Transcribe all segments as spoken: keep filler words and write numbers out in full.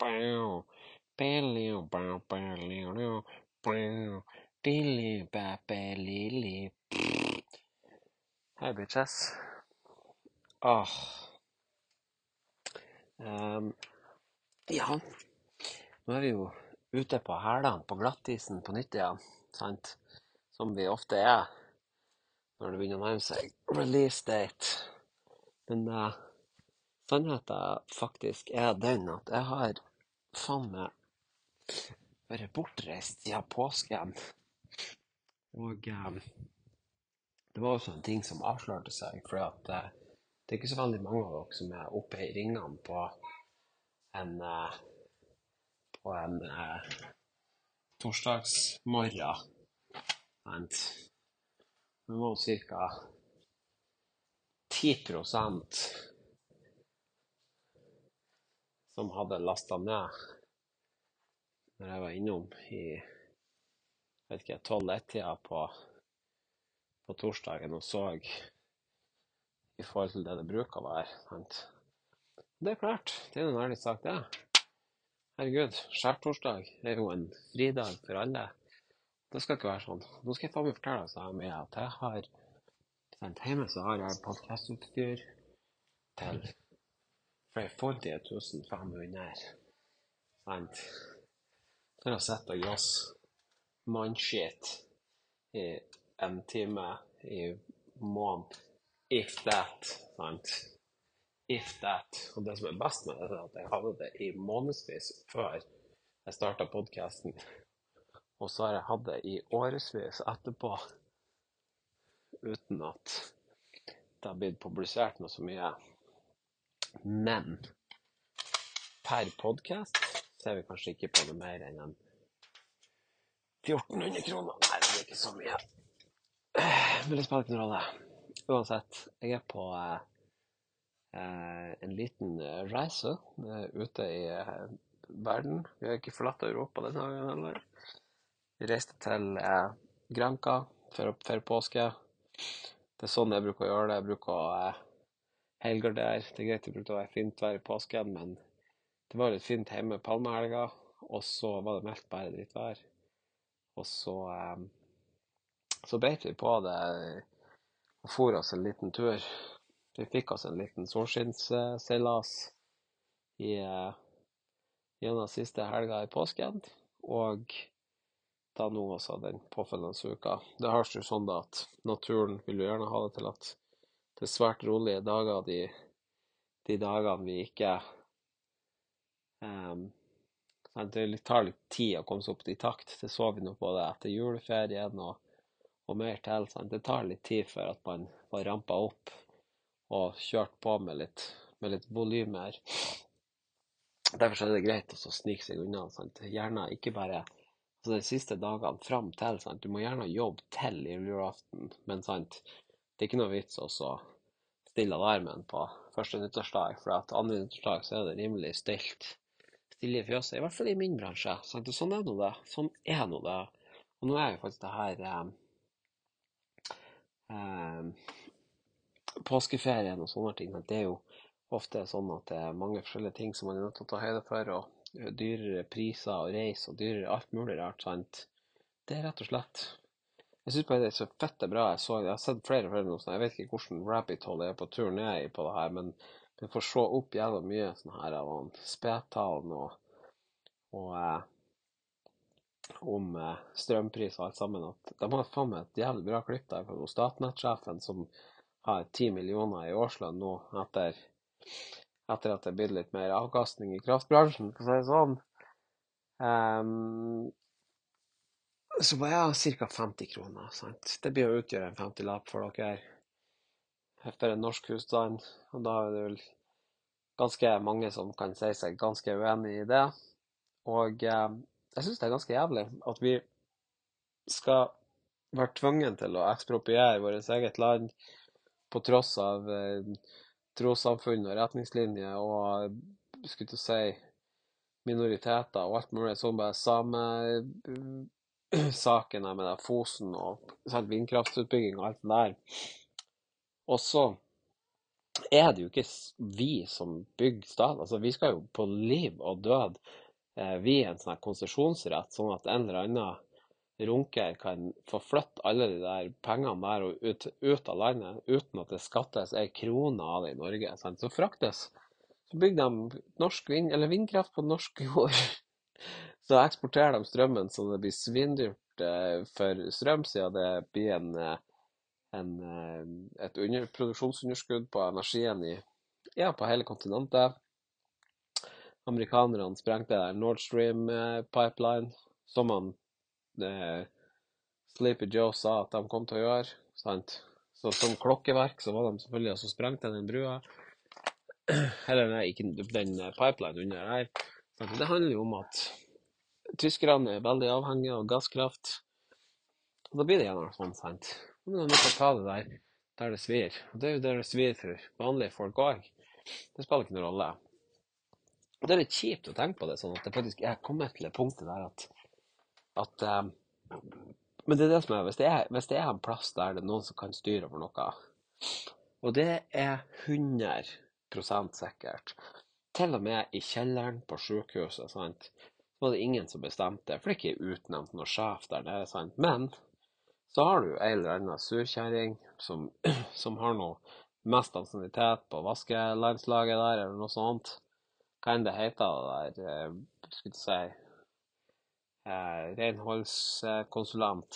Bow, belly, bow, belly, bow, bow, dilly, ba, belly. Hei, bitches. Åh. Um, ja, nå er vi jo ute på hælene på glattisen på nytt igjen, sant? Som vi ofte er når det begynner å nærme seg release date. Men uh, sannheten faktisk er den at jeg har faen meg vært bortreist siden påsken. Og um, det var også en ting som avslørte seg, for at uh, det er ikke så veldig mange av dere som er oppe i ringene på en, uh, på en uh, torsdagsmorgen. Vent. Det var cirka ti prosent som hadde lastet ned når jeg var innom i vet ikke, tolv-ett-tida på, på torsdagen og så i forhold til det det bruker å være. Sant? Det er klart, det er en ærlig sak det. Herregud, skjærtorsdag er jo en fridag for alle. Det skal ikke være sånn. Nå skal jeg få meg fortelle seg med at jeg har sendt hjemme, så har jeg podcastutstyr til flerfoldige tusen fem hundre. Sant? For å sette og gross mannshit i en time i måneden. If that, sant? If that. Og det som er best med det, er at jeg hadde det i månedsvis før jeg startet podcasten. Og så har jeg hatt det i årevis etterpå, uten at det har blitt publisert noe så mye. Men per podcast ser vi kanskje ikke på det mer enn en fjorten hundre kroner. Nei, det er ikke så mye. Men det spiller ikke noen rolle. Uansett, jeg er på eh, en liten reise eh, ute i eh, verden. Vi har ikke forlatt Europa denne gangen heller. Vi reiste til eh, Granca for, for påske. Det er sånn jeg bruker å gjøre det. Jeg bruker å eh, helgardere. Det er greit det brukte å være fint vær i påsken, men det var litt fint hjemme palmehelga, og så var det meldt bare drittvær. Og så, eh, så beit vi på det og for oss en liten tur. Vi fikk oss en liten solskinnsseilas i eh, gjennom siste helga i påsken, og da nå også den påfølgende uka. Det har jo sånn da at naturen vil jo gjerne ha det til at det er svært rolige dager de, de dagene vi ikke um, det tar litt tid å komme seg opp i takt. Det så vi nå på det etter juleferien og, og mer til. Sant? Det tar litt tid for at man får rampa opp og kjørt på med litt, med litt volumer. Derfor er det greit å snike seg unna. Sant? Gjerne ikke bare altså de siste dagene frem til, sant? Du må gjerne jobbe til i julaften, men sant? Det er ikke noe vits også å stille alarmen på første nyttårsdag, for at andre nyttårsdag så er det rimelig stilt, stille i fjøset, i hvert fall i min bransje. Sant? Og sånn er nå det. Sånn er nå det. Og nå er jo faktisk det her eh, eh, påskeferien og sånne ting. Det er jo ofte sånn at det er mange forskjellige ting som man er nødt til å ta høyde for, og dyrere priser og reis og dyrere alt mulig rart, sant? Det er rett og slett. Jeg synes bare det er så fett bra. Jeg, så, jeg har sett flere og flere noe sånn. Jeg vet ikke hvordan rabbit hole jeg er på tur ned i på det her, men vi får se opp jævla mye sånn her av spedtalen og, og eh, om eh, strømpris og alt sammen. At de har faen meg et jævlig bra klipp der fra Statnett-sjefen som har ti millioner i årslønn nå etter etter at det blir litt mer avkastning i kraftbransjen, for å si det sånn. Um, så var jeg cirka femti kroner, sant? Det blir å utgjøre en femti-lapp for dere for en norsk husstand, og da er det vel ganske mange som kan si seg ganske uenig i det. Og um, jeg synes det er ganske jævlig at vi skal være tvungen til å ekspropriere vårt eget land på tross av uh, trossamfunn og retningslinjer og skulle til å si minoriteter og alt mulig sånn bare samme uh, sakene med det, Fosen og sant, vindkraftutbygging og alt det der. Og så er det jo ikke vi som bygger stat. Altså, vi skal jo på liv og død eh, vi en sånn konsesjonsrett, sånn at en eller annen runker kan få flytte alle de der pengene der og ut, ut av landet, uten at det skattes en krone av det i Norge. Sant? Så fraktes, så bygger de norsk vind, eller vindkraft på norsk jord. Så eksporterer de strømmen så det blir svindyrt eh, for strøm, siden det blir en, eh, en, eh, et under, produksjonsunderskudd på energien i, ja, på hele kontinentet. Amerikanerne sprengte der Nord Stream eh, pipeline, som man eh, Sleepy Joe sa at de kom til å gjøre. Sant? Så som klokkeverk så var de selvfølgelig også sprengt den brua. Eller nei, ikke den pipeline under her. Sant? Det handler jo om at tyskerne er veldig avhengige av gasskraft. Og da blir det gjerne sånn, sant? Men de er nødt til å ta det der der det svir. Og det er jo der det svir for vanlige folk også. Det spiller ikke noen rolle. Og det er litt kjipt å tenke på det, sånn at det faktisk er kommet til det punktet der at, at um, men det er det som er, hvis det er, hvis det er en plass der det er noen som kan styre over noe, og det er hundre prosent sikkert, til og med i kjelleren på sykehuset, sant, så var det ingen som bestemte, for det er ikke utnevnt noe sjef der nede, sant, men så har du en eller annen surkjæring som, som har noe mest ansiennitet på vaskelandslaget der, eller noe sånt. Hva enn det heter det der, eh, skulle jeg si, eh, renholdskonsulent.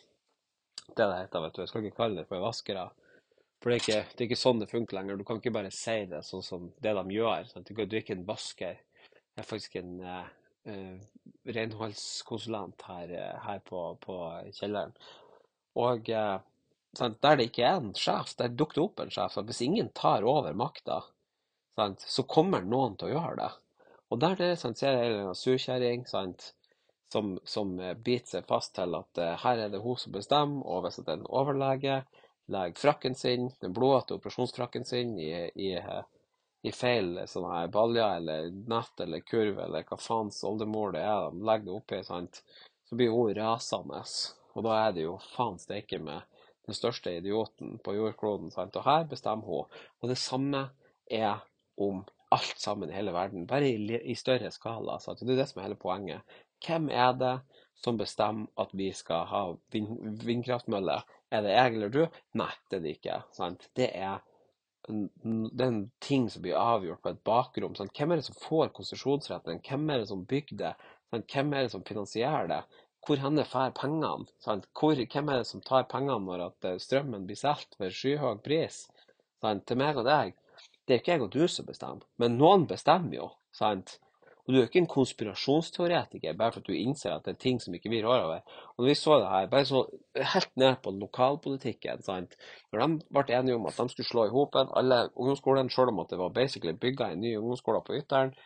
Det det heter, vet du. Jeg skal ikke kalle det for vaskere. For det er ikke, det er ikke sånn det funker lenger. Du kan ikke bare si det sånn som det de gjør. Sant? Du er ikke en vasker. Jeg er faktisk en eh, eh, renholdskonsulent her, eh, her på, på kjelleren. Og eh, sant? Der det ikke er en sjef, der dukker det opp en sjef. Så hvis ingen tar over makta, sant? Så kommer noen til å gjøre det. Og der det sant, ser jeg en surkjæring, sant, som, som eh, biter seg fast til at eh, her er det hun som bestemmer, og hvis det er en overlege legger frakken sin, den blodete operasjonsfrakken sin, i, i, eh, i feil sånne her baljer, eller nett, eller kurv, eller hva faens oldemor det er, de legger det oppi, sant, så blir hun rasende. Og da er det jo faen steike med den største idioten på jordkloden, sant, og her bestemmer hun. Og det samme er om alt sammen i hele verden, bare i, i større skala. Så det er det som er hele poenget. Hvem er det som bestemmer at vi skal ha vind, vindkraftmøller? Er det jeg eller du? Nei, det er det ikke. Sant? Det er en, det er en ting som blir avgjort på et bakrom. Sant? Hvem er det som får konsesjonsretten? Hvem er det som bygger det? Sant? Hvem er det som finansierer det? Hvor henne får pengene? Sant? Hvor, hvem er det som tar pengene når at strømmen blir solgt for skyhøy pris? Sant? Til meg og deg. Det er ikke jeg og du som bestemmer, men noen bestemmer jo, sant? Og du er ikke en konspirasjonsteoretiker bare for at du innser at det er ting som ikke vi rår over. Og når vi så det her, bare så helt ned på lokalpolitikken, sant? Når de ble enige om at de skulle slå i hopen alle ungdomsskolene, selv om at det var basically bygget en ny ungdomsskole på Ytteren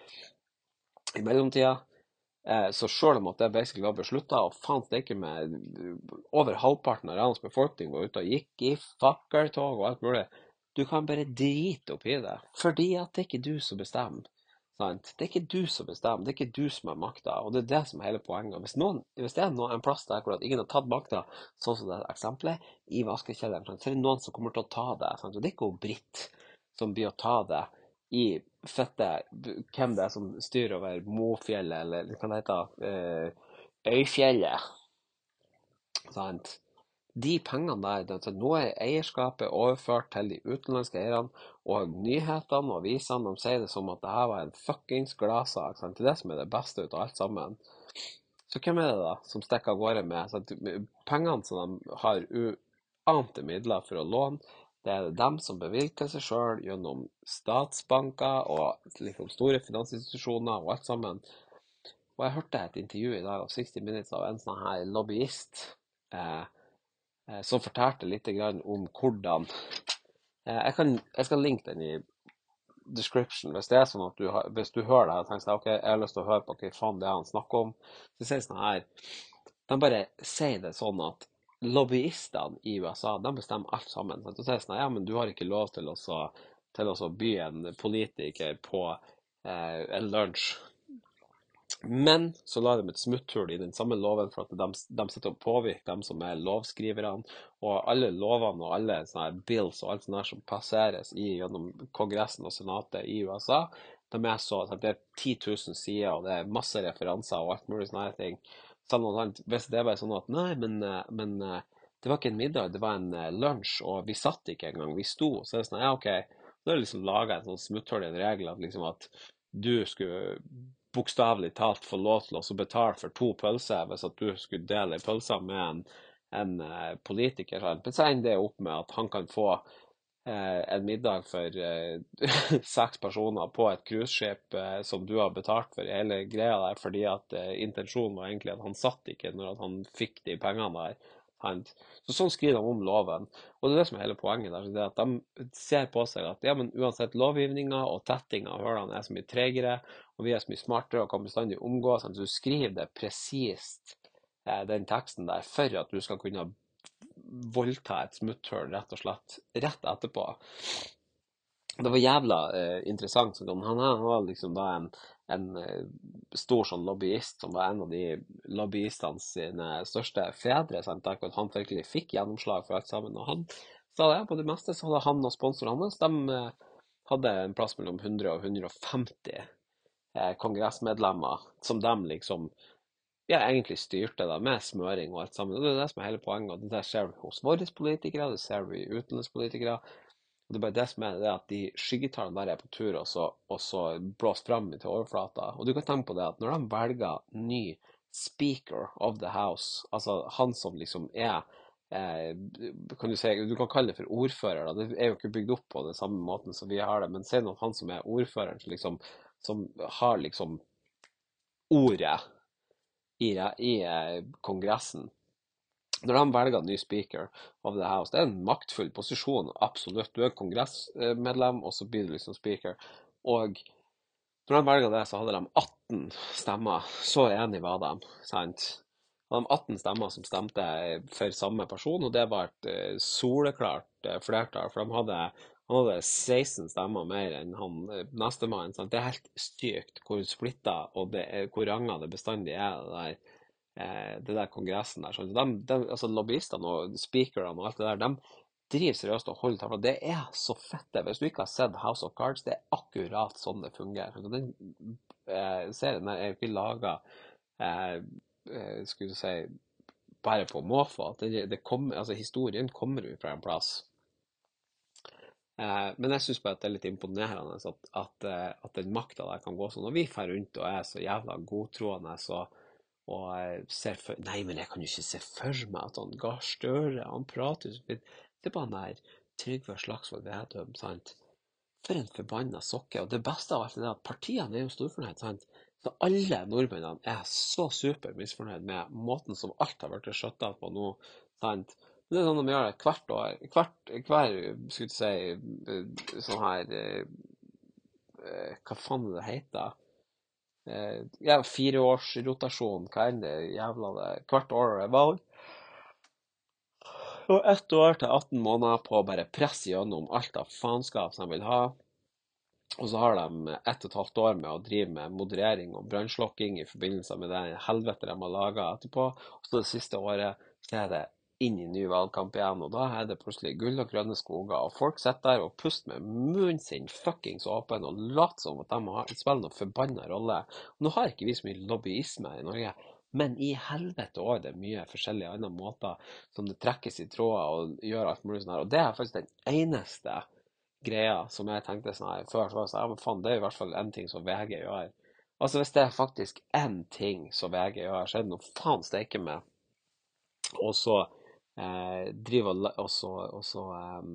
i mellomtida, eh, så selv om at det basically var besluttet, og faen steike med over halvparten av landets befolkning var ute og gikk i fakkeltog og alt mulig, du kan bare drite opp i det, fordi at det er ikke du som bestemmer. Sant? Det er ikke du som bestemmer, det er ikke du som har makta, og det er det som er hele poenget. Hvis, noen, hvis det er noen, en plass der hvor ingen har tatt makta, sånn som det eksempelet, i vaskekjelleren, så er det noen som kommer til å ta det. Sant? Og det er ikke Britt som blir å ta det i fette, hvem det er som styrer over Mofjellet, eller hva det heter, eh, Øyfjellet. Sant? De pengene der, det, nå er eierskapet overført til de utenlandske eierne, og nyhetene og avisene, de sier det som at dette var en fuckings gladsak, sant? Det er det som er det beste ut av alt sammen. Så hvem er det da som stikker av gårde med, sant? Pengene som de har uante midler for å låne, det er dem som bevilger til seg selv gjennom statsbanker og liksom store finansinstitusjoner og alt sammen. Og jeg hørte et intervju i dag av sixty minutes av en sånn her lobbyist, eh, som fortalte litt grann om hvordan jeg, kan, jeg skal linke den i description hvis det er sånn at du, har, hvis du hører det her og tenker ok, jeg har lyst til å høre på hva faen det er han snakker om, så sier sånn her, de bare sier det sånn at lobbyistene i U S A, de bestemmer alt sammen, så sier sånn, ja, men du har ikke lov til å, til å by en politiker på eh, en lunsj Men så la de et smutthull i den samme loven for at de, de sitter og påvirker dem som er lovskriverne, og alle lovene og alle sånne her bills og alt sånt der som passeres i, gjennom Kongressen og Senatet i U S A, de er så, at det er ti tusen sider, og det er masse referanser og alt mulig sånne her ting. Sånn og sånt. Hvis det er bare sånn at, nei, men, eh, men eh, det var ikke en middag, det var en eh, lunsj, og vi satt ikke engang, vi sto, så er det sånn, ja, ok, så er det liksom laget en sånn smutthull i en regel, at liksom at du skulle bokstavelig talt få lov til å også betale for to pølser hvis at du skulle dele en pølse med en, en eh, politiker. Sant? Men så ender det opp med at han kan få eh, en middag for eh, seks personer på et cruiseskip eh, som du har betalt for hele greia der, fordi at eh, intensjonen var egentlig at han satt ikke når at han fikk de pengene der. Sant? Så sånn skriver de om loven. Og det er det som er hele poenget der, så det er at de ser på seg at ja, men uansett lovgivninga og tettinga av hølene er så mye tregere, og vi er så mye smartere og kan bestandig omgå, sånn at du skriver det presist, eh, den teksten der, for at du skal kunne voldta et smutthull rett og slett rett etterpå. Det var jævla eh, interessant. Sånn. Han, han var liksom da en, en eh, stor sånn lobbyist som var en av de lobbyistene sine største fedre, sant? Der hvor han virkelig fikk gjennomslag for alt sammen. Og han sa det, på det meste så hadde han og sponsoren hans, de eh, hadde en plass mellom hundre og hundre og femti eh, kongressmedlemmer som de liksom ja, egentlig styrte da, med smøring og alt sammen. Og det er det som er hele poenget. Og det der ser vi hos våre politikere, det ser vi utenlandspolitikere. Og det er bare det som er det at de skyggetallene der er på tur og så, og så blåst frem til overflata. Og du kan tenke på det at når de velger ny speaker of the house, altså han som liksom er eh, kan du si, du kan kalle det for ordfører da. Det er jo ikke bygd opp på den samme måten som vi har det, men se nå han som er ordføreren som liksom, som har liksom ordet i, i eh, kongressen. Når de velger ny speaker of the house, det er en maktfull posisjon, absolutt. Du er kongressmedlem, og så blir du liksom speaker. Og når de velger det, så hadde de atten stemmer. Så enig var de, sant? Og de atten stemmer som stemte for samme person, og det var et eh, soleklart eh, flertall, for de hadde, han hadde seksten stemmer mer enn han eh, nestemann. Sant? Det er helt stygt hvor splittet og det er, hvor ranget det bestandig er det der eh, det der kongressen der. Så de, de, altså lobbyistene og speakerne og alt det der, de driver seriøst og holder tavla. Det er så fette. Hvis du ikke har sett House of Cards, det er akkurat sånn det fungerer. Så den eh, serien der er jo ikke laget eh, eh, skulle du si bare på måfå. At det, det kommer, altså historien kommer jo fra en plass. Eh, men jeg synes bare at det er litt imponerende at, at, eh, at den makta der kan gå sånn. Og vi fer rundt og er så jævla godtroende så og jeg ser for... Nei, men jeg kan jo ikke se for meg at han Gahr Støre, han prater så fint. Det er bare den der Trygve Slagsvold Vedum, sant? For en forbanna sokke. Og det beste av alt er at partiene er jo storfornøyd, sant? Så alle nordmennene er så super misfornøyd med måten som alt har vært skjøttet på nå, sant? Det er sånn de gjør det hvert år, hvert, hver, skulle jeg si, sånn her, eh, hva faen det heter? Eh, ja, fireårsrotasjon, hva er det jævla det? Hvert år er valg. Og ett år til atten måneder på å bare presse gjennom alt av faenskap som de vil ha. Og så har de ett og et halvt år med å drive med moderering og brannslokking i forbindelse med det helvete de har laget etterpå. Og så det siste året så er det inn i ny valgkamp igjen, og da er det plutselig gull og grønne skoger, og folk sitter der og puster med munnen sin fuckings åpen og later som at de har spiller noen forbanna rolle. Og nå har ikke vi så mye lobbyisme i Norge, men i helvete også er det mye forskjellige andre måter som det trekkes i tråder og gjør alt mulig sånn her. Og det er faktisk den eneste greia som jeg tenkte sånn her før, så var det sånn, ja, men faen, det er i hvert fall en ting som V G gjør. Altså hvis det er faktisk en ting som V G gjør, så er det noe faen steike med. Og så eh, driver og, og så, og så eh,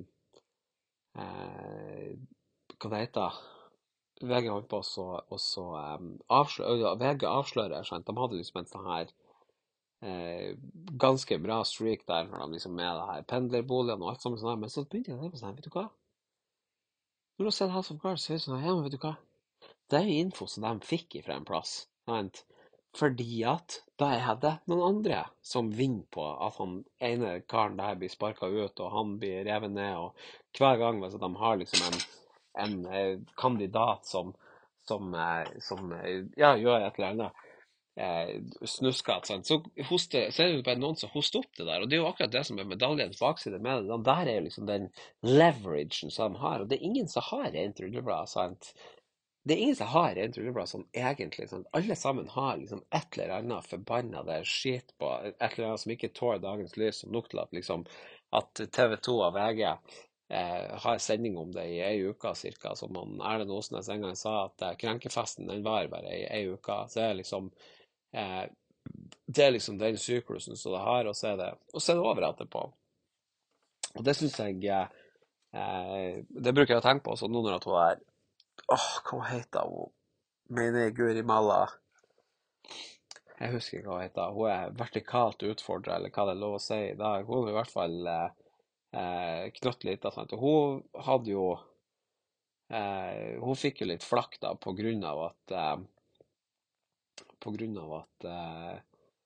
eh, hva det heter V G holdt på og så, og så um, avslører, V G avslører, skjønt, de hadde liksom en sånn her eh, ganske bra streak der, når de liksom med det her pendlerboligen og alt sammen sånn her, men så begynte jeg å tenke på sånn her, vet du hva? Når du har sett House of Cards, så er det sånn her, ja, men vet du hva? Det er jo info som de fikk ifra en plass, skjønt? Fordi at da er det noen andre som vinner på at han ene karen der blir sparket ut, og han blir revet ned, og hver gang hvis de har liksom en, en eh, kandidat som, som, eh, som eh, ja, gjør et eller annet, eh, snuskete, sant? Så, hoster, så er det jo bare noen som hoster opp det der, og det er jo akkurat det som er medaljens bakside med det. Den der er jo liksom den leveragen som de har, og det er ingen som har rent rulleblad, sant? Det er ingen som har rent rulleblad sånn egentlig, sant? Alle sammen har liksom et eller annet forbannede skit på, et eller annet som ikke tåler dagens lys, som nok til at liksom, at T V to og V G eh, har sending om det i ei uke cirka, som han Erlend Osnes en gang sa, at eh, krenkefesten den var bare i ei uke, så er det liksom eh, det er liksom den syklusen som det har, og så er det, og så er det over etterpå. Og det synes jeg, eh, det bruker jeg å tenke på også nå når at hun er, åh, hva heter hun? Mener Guri Malla. Jeg husker ikke hva hun heter. Hun er vertikalt utfordret, eller hva det er lov å si i dag. Hun er i hvert fall eh, eh, knøtt litt, sant? Og hun hadde jo, eh, hun fikk jo litt flakk da, på grunn av at, eh, på grunn av at eh,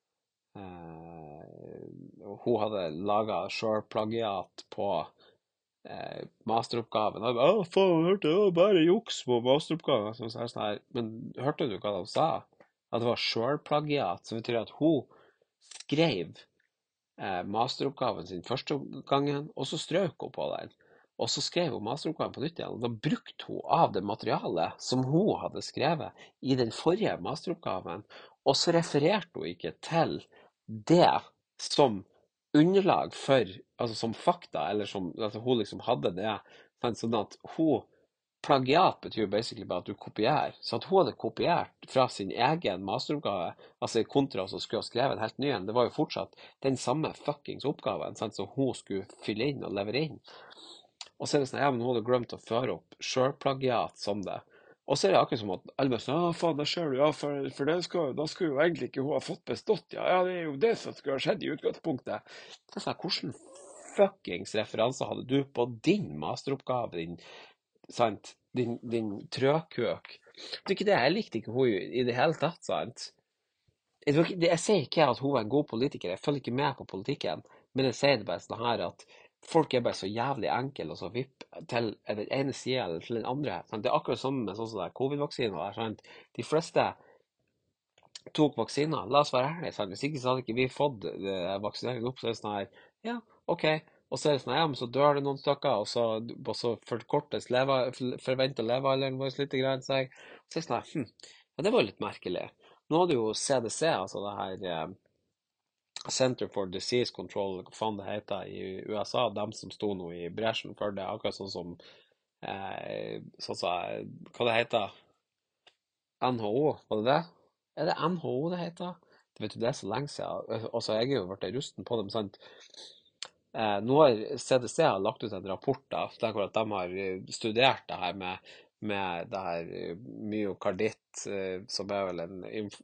eh, hun hadde laget selvplagiat på eh, masteroppgaven. Og jeg bare, å faen, hørte det var bare juks på masteroppgaven. Så sa jeg sånn her, men hørte du hva de sa? At det var selvplagiat, som betyr at hun skrev eh, masteroppgaven sin første gangen, og så strøk hun på den. Og så skrev hun masteroppgaven på nytt igjen, og da brukte hun av det materialet som hun hadde skrevet i den forrige masteroppgaven, og så refererte hun ikke til det som underlag for, altså som fakta, eller som, altså hun liksom hadde det, sånn at hun, plagiat betyr basically bare at du kopierer, så at hun hadde kopiert fra sin egen masteroppgave, altså i kontra som skulle ha skrevet en helt ny en, det var jo fortsatt den samme fuckings oppgaven, sant, som hun skulle fylle inn og levere inn. Og så er det sånn, ja, men hun hadde glemt å føre opp selvplagiat som det. Og så er det akkurat som at alle bare sånn, ja, faen, det skjer jo, ja, for, for det skal, da skulle jo egentlig ikke hun ha fått bestått, ja, ja, det er jo det som skulle ha skjedd i utgangspunktet. Så sånn, hvordan fuckings referanser hadde du på din masteroppgave, din, sant, din, din trøkøk? Det er ikke det, jeg likte ikke hun i det hele tatt, sant? Jeg, tror ikke- det- jeg sier ikke at hun er en god politiker, jeg følger ikke med på politikken, men jeg sier det bare sånn her at folk er bare så jævlig enkle, og så vipp til den ene siden eller til den andre. Sant? Det er akkurat sånn med sånn som det er covid-vaksiner. der, sant? De fleste tok vaksiner, la oss være ærlige, sant? Hvis ikke så hadde ikke vi fått eh, vaksineringen opp, så er det sånn her, ja, ok. Og så er det sånn, ja, men så dør det noen stykker, og så, og så forkortes leva, forventet levealderen vår litt grann, så jeg, så er det sånn her, hm, ja, det var jo litt merkelig. Nå hadde jo C D C, altså det her eh, Center for Disease Control, hva faen det heter i U S A, dem som sto nå i bresjen for det, akkurat sånn som, eh, sånn som, hva det heter, N H O, var det det? Er det N H O det heter? Det vet du, det er så lenge siden, og så jeg er jo vært rusten på dem, sant? Eh, nå har C D C har lagt ut en rapport da, der hvor at de har eh, studert det her med, med det her eh, myokarditt, eh, som er vel en inf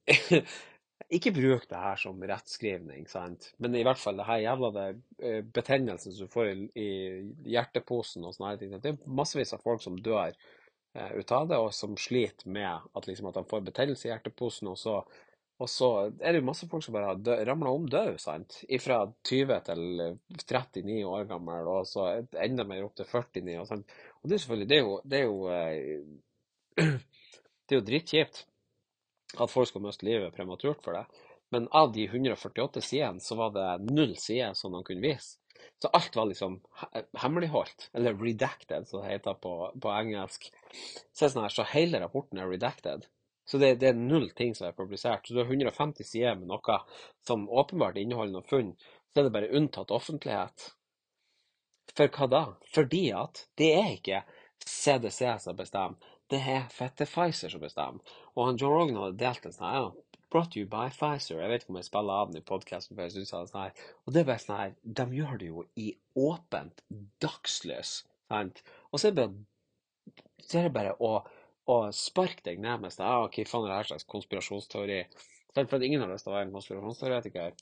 ikke bruk det her som rettskrivning, sant? Men i hvert fall det her jævla det, eh, betennelsen som du får i, i hjerteposen og sånne her ting. Det er massevis av folk som dør eh, ut av det, og som sliter med at, liksom, at de får betennelse i hjerteposen, og så, og så er det jo masse folk som bare har dø, ramlet om død, sant? Ifra tyve til eh, trettini år gammel, og så enda mer opp til førtini, og sånt. Og det er selvfølgelig, det er jo, det er jo, eh, det er jo dritkjipt at folk skal miste livet prematurt for det. Men av de hundre og førtiåtte sidene, så var det null sider som de kunne vise. Så alt var liksom he- hemmeligholdt, eller redacted, som det heter på, på engelsk. Så, er det sånn her, så hele rapporten er redacted. Så det, det er null ting som er publisert. Så du har hundre og femti sider med noe som åpenbart inneholder noe funn, så er det bare unntatt offentlighet. For hva da? Fordi at det er ikke C D C som bestemmer, det er fette Pfizer som bestemmer. Og han Joe Rogan hadde delt en sånn her, ja, brought you by Pfizer. Jeg vet ikke om jeg spiller av den i podcasten, for jeg synes det er sånn her. Og det er bare sånn her, de gjør det jo i åpent dagslys, sant? Og så er det bare, så er det bare å, å sparke deg ned med sånn, ja, ok, faen er det her slags konspirasjonsteori? Sant? For at ingen har lyst til å være en konspirasjonsteoretiker.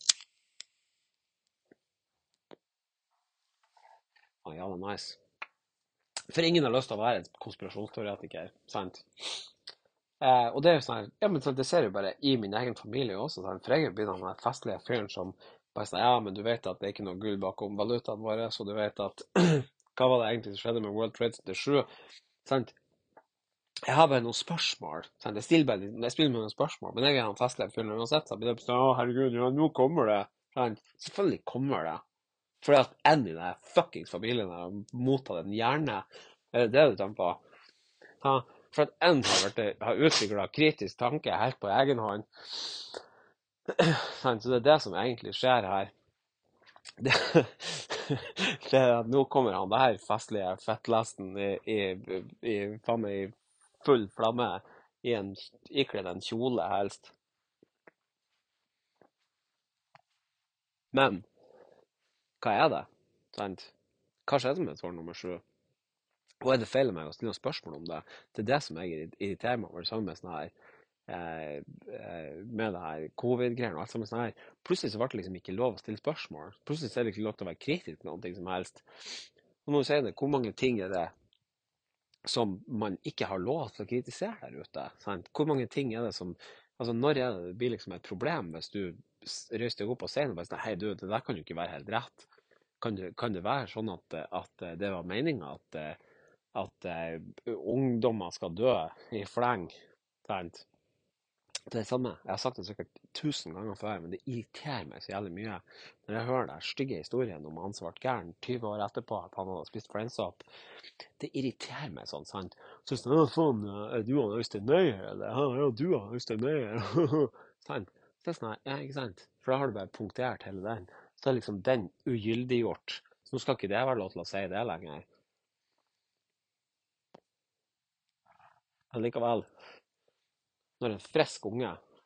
Ah, ja, det er nice. For ingen har lyst til å være en konspirasjonsteoretiker, sant? Eh, og det er jo sånn her, ja, men så det ser jeg jo bare i min egen familie også, sant? For jeg er jo blitt den her festlige fyren som bare sånn, ja, men du vet at det er ikke noe gull bakom valutaen våre, så du vet at, hva var det egentlig som skjedde med World Trade Center sju, sant? Jeg har bare noen spørsmål. Sant? Jeg stiller bare jeg spiller med noen spørsmål, men jeg er en festlig fyr uansett. Så blir det sånn, å herregud, ja, nå kommer det. Sant? Selvfølgelig kommer det. Fordi at en i den fuckings familien har mottatt en hjerne. Er det det du tenker på? Ja, for at en har, vært, har utviklet kritisk tanke helt på egen hånd. Sant? Så det er det som egentlig skjer her. Det, det er at nå kommer han der festlige fettlesten i, i, i, faen meg i full flamme i en, ikledd en kjole helst. Men hva er det? Sant? Hva skjedde med svar nummer sju? Og er det feil av meg å stille noen spørsmål om det? Det er det som jeg irriterer meg over sammen med sånn her eh, eh, med det her covid-greiene og alt sammen sånn her. Plutselig så ble det liksom ikke lov å stille spørsmål. Plutselig så er det ikke lov til å være kritisk til noe som helst. Nå må du si det, hvor mange ting er det som man ikke har lov til å kritisere der ute? Sant? Hvor mange ting er det som Altså, når er det det blir liksom et problem hvis du røyster deg opp og sier noe bare sånn, hei du, det der kan jo ikke være helt rett. Kan det, kan det være sånn at, at det var meningen at, at uh, ungdommer skal dø i fleng? Sant? Det er det samme. Jeg har sagt det sikkert tusen ganger før, men det irriterer meg så jævlig mye når jeg hører den stygge historien om han som ble gæren tyve år etterpå at han hadde spist fleinsopp. Det irriterer meg sånn, sant? Så sånn, ja, faen, er du han Øystein Meyer, eller? Ja, du han Øystein Meyer. Sant? Det er sånn, ja, ikke sant? For da har du bare punktert hele den. Så er liksom den ugyldiggjort. Så nå skal ikke det være lov til å si det lenger. Men likevel, når en frisk unge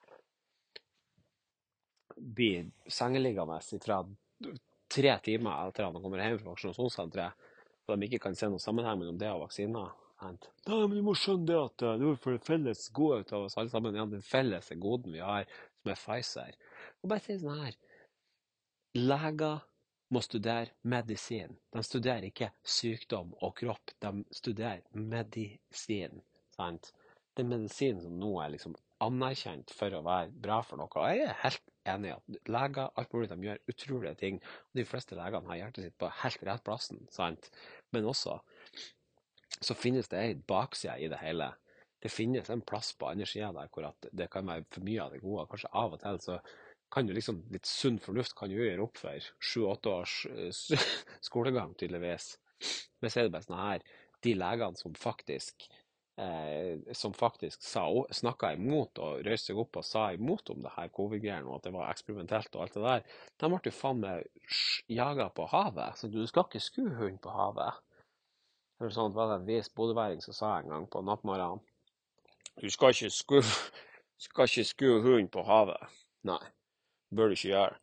blir sengeliggende fra tre timer etter at han kommer hjem fra vaksinasjonssenteret, og de ikke kan se noen sammenheng mellom det og vaksiner. Nei, men du må skjønne det at det er for det felles gode av oss alle sammen. Ja, den felles goden vi har, som er Pfizer. Og bare si sånn her, leger må studere medisin. De studerer ikke sykdom og kropp, de studerer medisin, sant? Det er medisin som nå er liksom anerkjent for å være bra for noe. Og jeg er helt enig i at leger, alt mulig, de gjør utrolige ting. Og de fleste legene har hjertet sitt på helt rett plassen, sant? Men også så finnes det en bakside i det hele. Det finnes en plass på andre siden der hvor at det kan være for mye av det gode. Kanskje av og til så kan jo liksom litt sunn fornuft kan jo gjøre opp for sju-åtte års skolegang, tydeligvis. Men så er det bare sånn her, de legene som faktisk Eh, som faktisk snakket imot og røyste seg opp og sa imot om det her covid-greiene og at det var eksperimentelt og alt det der, de ble jo faen meg jaget på havet. Så du skal ikke skue hund på havet. Det var sånn at det var det en vis bodøværing som sa en gang på nattmorgenen. Du skal ikke skue, skal ikke skue hund på havet. Nei, bør du ikke gjøre.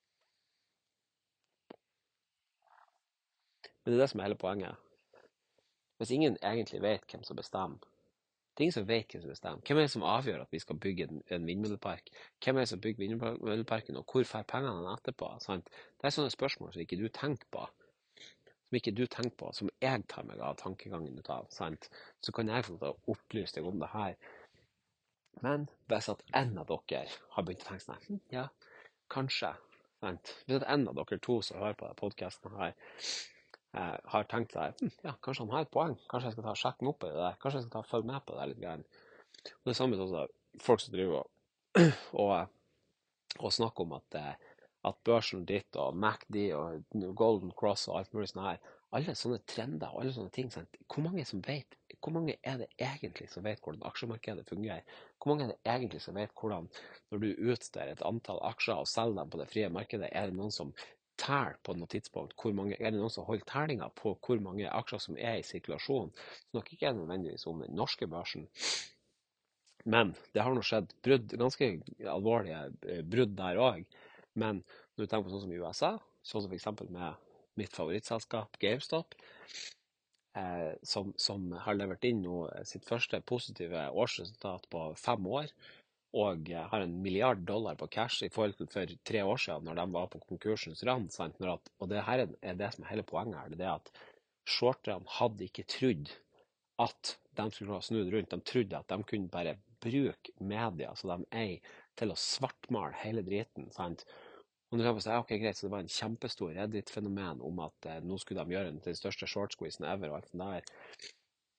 Men det er det som er hele poenget. Hvis ingen egentlig vet hvem som bestemmer, det er ingen som vet hvem som bestemmer. Hvem er det som avgjør at vi skal bygge en, en vindmøllepark? Hvem er det som bygger vindmølleparken, og hvor får pengene etterpå? Sant? Det er sånne spørsmål som ikke du tenker på. Som ikke du tenker på, som jeg tar meg av tankegangen ut av. Sant? Så kan jeg få til å opplyse deg om det her. Men hvis at en av dere har begynt å tenke sånn, hm, ja, kanskje. Sant? Hvis at en av dere to som hører på podcasten her, Jeg har tenkt seg, hm, ja, kanskje han har et poeng. Kanskje jeg skal ta og sjekke opp i det der. Kanskje jeg skal ta og følge med på det litt. Grann. Og det er samme som folk som driver og, og, og snakker om at, at børsen ditt og M A C D og Golden Cross og alt mulig sånn her, alle sånne trender og alle sånne ting, sant? Hvor mange som vet, hvor mange er det egentlig som vet hvordan aksjemarkedet fungerer? Hvor mange er det egentlig som vet hvordan, når du utsteder et antall aksjer og selger dem på det frie markedet, er det noen som tell på noe tidspunkt, hvor mange, er det noen som holder tellinger på hvor mange aksjer som er i sirkulasjon? Snakker ikke jeg nødvendigvis om den norske børsen. Men det har nå skjedd brudd, ganske alvorlige brudd der også. Men når du tenker på sånn som i U S A, sånn som for eksempel med mitt favorittselskap GameStop, eh, som, som har levert inn nå sitt første positive årsresultat på fem år, og har en milliard dollar på cash i forhold til for tre år siden når de var på konkursens rand. Sant? At, og det her er det som er hele poenget her, det er at shorterne hadde ikke trodd at de skulle ha snudd rundt. De trodde at de kunne bare bruke media så de er til å svartmale hele driten. Sant? Og når de sier, ok, greit, så det var en kjempestor Reddit-fenomen om at eh, nå skulle de gjøre den til den største short-squeezen ever og alt det der.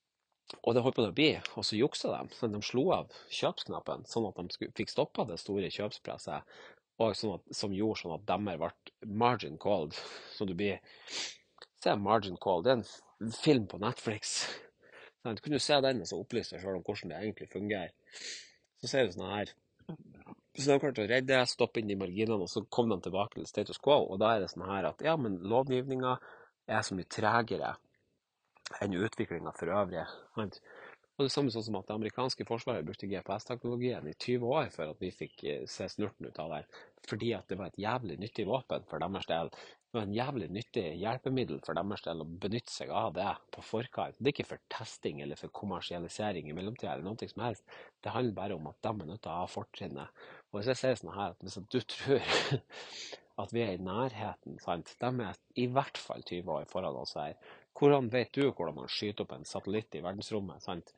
Og det holdt på å bli, og så juksa de. Sånn, de slo av kjøpsknappen, sånn at de skulle, fikk stoppa det store kjøpspresset, og sånn at, som gjorde sånn at demmer ble margin called. Så du blir Se Margin Call, det er en film på Netflix. Sånn, du kunne se den og så opplyse deg selv om hvordan det egentlig fungerer. Så ser du sånn her. Så de klarte å redde, stoppe inn de marginene, og så kom de tilbake til status quo. Og da er det sånn her at ja, men lovgivninga er så mye tregere enn utviklinga for øvrig. Sant? Og det samme sånn som at det amerikanske forsvaret brukte G P S-teknologien i tyve år for at vi fikk eh, se snurten ut av det. Fordi at det var et jævlig nyttig våpen for deres del. Det var en jævlig nyttig hjelpemiddel for deres del å benytte seg av det på forkant. Det er ikke for testing eller for kommersialisering i mellomtida eller noe som helst. Det handler bare om at de er nødt til å ha fortrinnet. Og hvis jeg sier sånn her, at hvis du tror at vi er i nærheten, sant? De er i hvert fall tyve år foran oss her. Hvordan vet du hvordan man skyter opp en satellitt i verdensrommet, sant?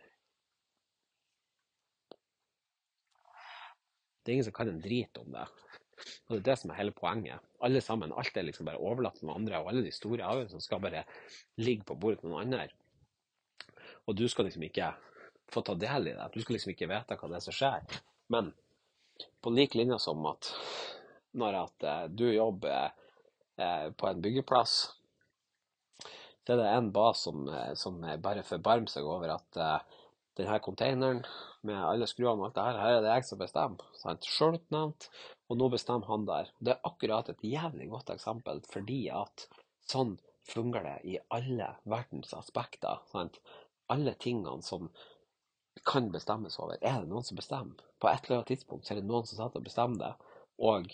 Det er ingen som kan en drit om det. Og det er det som er hele poenget. Alle sammen, alt er liksom bare overlatt til noen andre, og alle de store avgjørelsene skal bare ligge på bordet til noen andre. Og du skal liksom ikke få ta del i det. Du skal liksom ikke vite hva det er som skjer. Men på lik linje som at når at eh, du jobber eh, på en byggeplass, så er det en bas som, eh, som bare forbarmer seg over at eh, denne containeren med alle skruene og alt det her, her er det jeg som bestemmer. Sant? Selvutnevnt, og nå bestemmer han der. Det er akkurat et jævlig godt eksempel, fordi at sånn fungerer det i alle verdens aspekter. Sant? Alle tingene som kan bestemmes over, er det noen som bestemmer. På et eller annet tidspunkt så er det noen som setter og bestemmer det. Og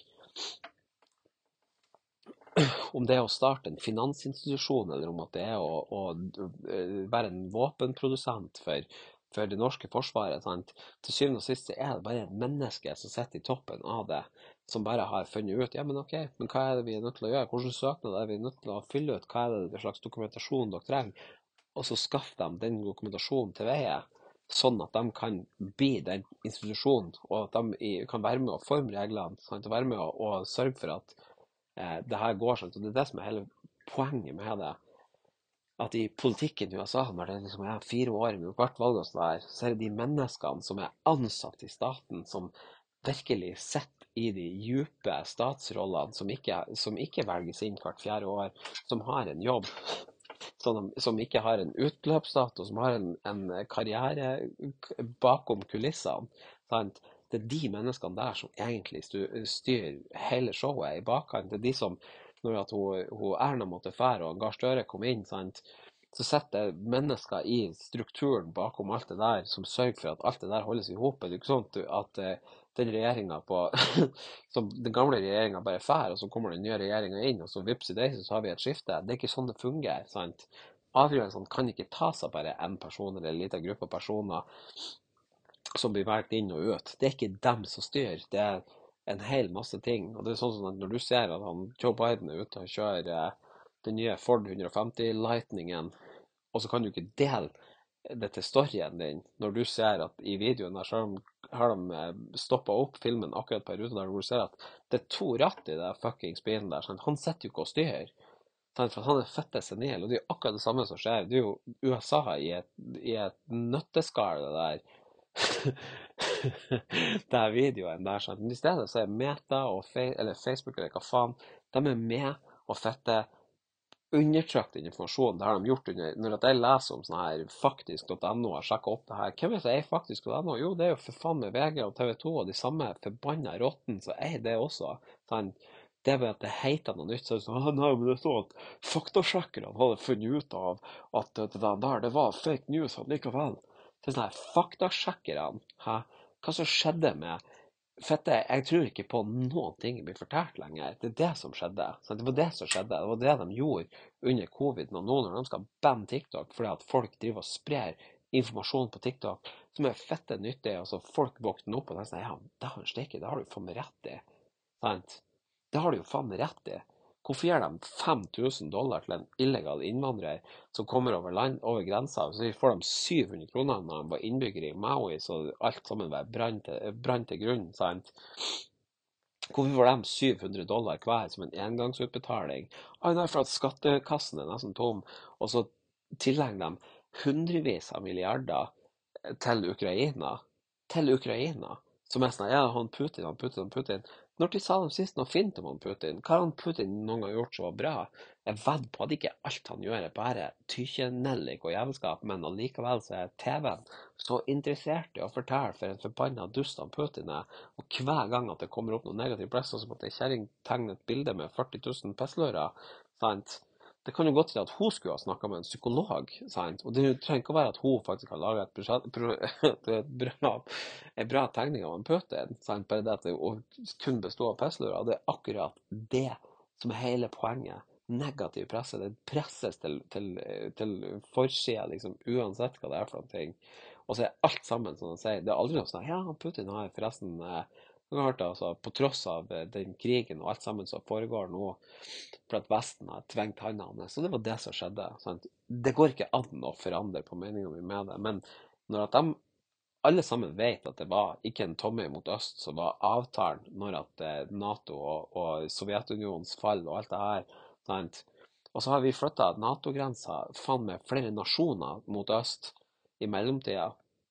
om det er å starte en finansinstitusjon, eller om at det er å, å være en våpenprodusent for, for det norske forsvaret, sant? Til syvende og sist så er det bare et menneske som sitter i toppen av det, som bare har funnet ut, ja, men ok, men hva er det vi er nødt til å gjøre? Hvordan søknad er vi nødt til å fylle ut? Hva er det slags dokumentasjon dere trenger? Og så skaffer de den dokumentasjonen til veie, sånn at de kan bli den institusjonen, og at de kan være med å forme reglene, sant? Og være med å, å sørge for at eh, det her går sånn. Og det er det som er hele poenget med det. At i politikken i U S A, når det liksom er fire år med hvert valg og sånn der, så er det de menneskene som er ansatt i staten, som virkelig sitter i de dype statsrollene, som ikke, som ikke velges inn hvert fjerde år, som har en jobb, som, som ikke har en utløpsdato, som har en, en karriere bakom kulissene. Sant? Det er de menneskene der som egentlig styrer hele showet i bakkant. Det er de som, når at hun, hun Erna måtte fære og Gahr Støre kom inn, sant? Så setter mennesker i strukturen bakom alt det der, som sørger for at alt det der holdes i hop. Det er ikke sånn at uh, den regjeringen på, som den gamle regjeringen bare fær, og så kommer den nye regjeringen inn, og så vips i det, så har vi et skifte. Det er ikke sånn det fungerer, sant? Avgjørelsene kan ikke tas av bare en person eller en liten gruppe personer som blir valgt inn og ut. Det er ikke dem som styrer, det er en hel masse ting. Og det er sånn at når du ser at han, Joe Biden er ute og kjører eh, den nye Ford hundre femti Lightningen, og så kan du ikke dele det til storyen din, når du ser at i videoen der så har de, har de stoppet opp filmen akkurat på en rute der hvor du ser at det er to ratt i det fuckings bilen der, sånn. Han setter jo ikke og styrer. For han er fette senil, og det er jo akkurat det samme som skjer. Det er jo U S A i et, i et nøtteskall, det der. Det er videoen der, sånn. Men i stedet så er Meta og Fe eller Facebook eller hva faen, de er med og fette undertrykt informasjon. Det har de gjort under, når jeg leser om sånn her faktisk punkt no og sjekker opp det her. Hvem er det som eier faktisk punkt no? Jo, det er jo for faen med V G og T V to og de samme forbanna rotten som eier det også. Sånn. Det er bare at det heter noe nytt, så er det sånn, ah, nei, men det står at faktasjekkerne hadde funnet ut av at det der, det var fake news likevel. Det er sånn her, faktasjekkerne, hæ? Hva som skjedde med Fette, jeg tror ikke på noen ting blir fortalt lenger. Det er det som skjedde. Så det var det som skjedde. Det var det de gjorde under covid. Og nå når de skal banne TikTok fordi at folk driver og sprer informasjon på TikTok som er fette nyttig, og så folk våkner opp og de sier, ja, det har en steike, det har du faen meg rett i. Sant? Det har de jo faen meg rett i. Hvorfor gir de fem tusen dollar til en illegal innvandrer som kommer over, land, over grensa, så får de syv hundre kroner når de var innbygger i Maui, så alt sammen var brann til, brann til grunn, sant? Hvorfor får de syv hundre dollar hver som en engangsutbetaling? Ah, nei, for at skattekassen er nesten tom, og så tillegger de hundrevis av milliarder til Ukraina. Til Ukraina. Som er sånn, ja, han Putin, han Putin, han Putin. Når de sa de sist noe fint om han Putin, hva har han Putin noen gang gjort som var bra? Jeg vedder på at ikke alt han gjør er bare tykjenellik og jævelskap, men allikevel så er T V-en så interessert i å fortelle for en forbanna dust han Putin er, og hver gang at det kommer opp noe negativt press, så måtte en kjerring tegne et bilde med førti tusen pisslører, sant? Det kan jo godt til at hun skulle ha snakket med en psykolog, sant? Og det trenger ikke å være at hun faktisk har laget et, budsjett, pro, et bra, en bra tegning av en Putin, sant? Bare det at det kun består av pisslører. Det er akkurat det som er hele poenget. Negativ presse, det presses til, til, til forsida, liksom, uansett hva det er for noen ting. Og så er alt sammen, som han sier, det er aldri noe sånn, ja, Putin har forresten, eh, hørt, altså, på tross av den krigen og alt sammen som foregår nå, for at Vesten har tvengt handene, så det var det som skjedde. Sant? Det går ikke an å forandre på meningen min med det, men når at de alle sammen vet at det var ikke en tomme mot øst som var avtalen når at NATO og, og Sovjetunionens fall og alt det her, sant? Og så har vi flyttet NATO-grensa faen med flere nasjoner mot øst i mellomtida.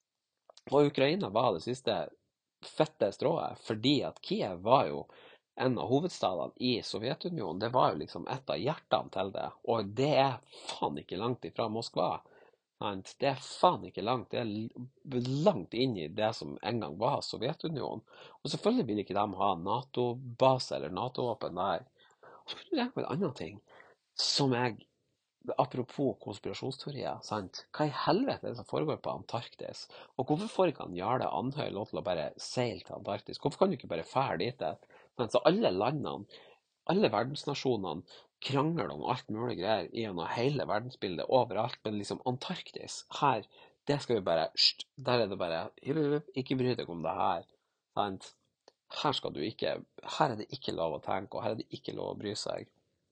Og Ukraina var det siste fette strået, fordi at Kiev var jo en av hovedstadene i Sovjetunionen. Det var jo liksom et av hjertene til det, og det er faen ikke langt ifra Moskva. Sant? Det er faen ikke langt, det er langt inn i det som en gang var Sovjetunionen. Og selvfølgelig vil ikke de ha NATO-base eller NATO-våpen der. Og så kan du tenke på en annen ting, som jeg, apropos konspirasjonsteorier, sant? Hva i helvete er det som foregår på Antarktis? Og hvorfor får ikke han Jarle Andhøy lov til å bare seile til Antarktis? Hvorfor kan du ikke bare fære dit? Sant? Så alle landene, alle verdensnasjonene krangler om alt mulig greier gjennom hele verdensbildet overalt, men liksom Antarktis, her, det skal vi bare, sht, der er det bare, ikke bry deg om det her, sant? Her skal du ikke, her er det ikke lov å tenke, og her er det ikke lov å bry seg.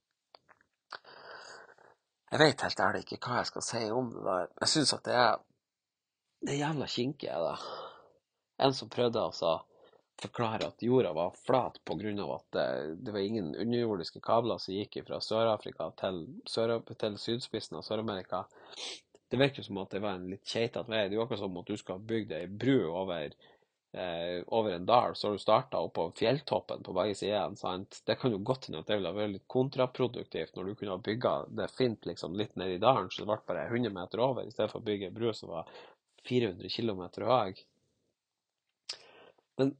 Jeg vet helt ærlig ikke hva jeg skal si om det der. Jeg synes at det er, det er jævla kinkig, det. En som prøvde altså forklare at jorda var flat på grunn av at det, det var ingen underjordiske kabler som gikk fra Sør-Afrika til, Sør til sydspissen av Sør-Amerika. Det virker som at det var en litt keitete vei. Det er jo akkurat som at du skal bygge ei bru over, eh, over en dal, så har du startet oppå fjelltoppen på begge sider, sant? Det kan jo godt hende at det ville være litt kontraproduktivt når du kunne ha bygget det fint liksom litt ned i dalen, så det ble bare hundre meter over, i stedet for å bygge en bru som var fire hundre kilometer høy. Men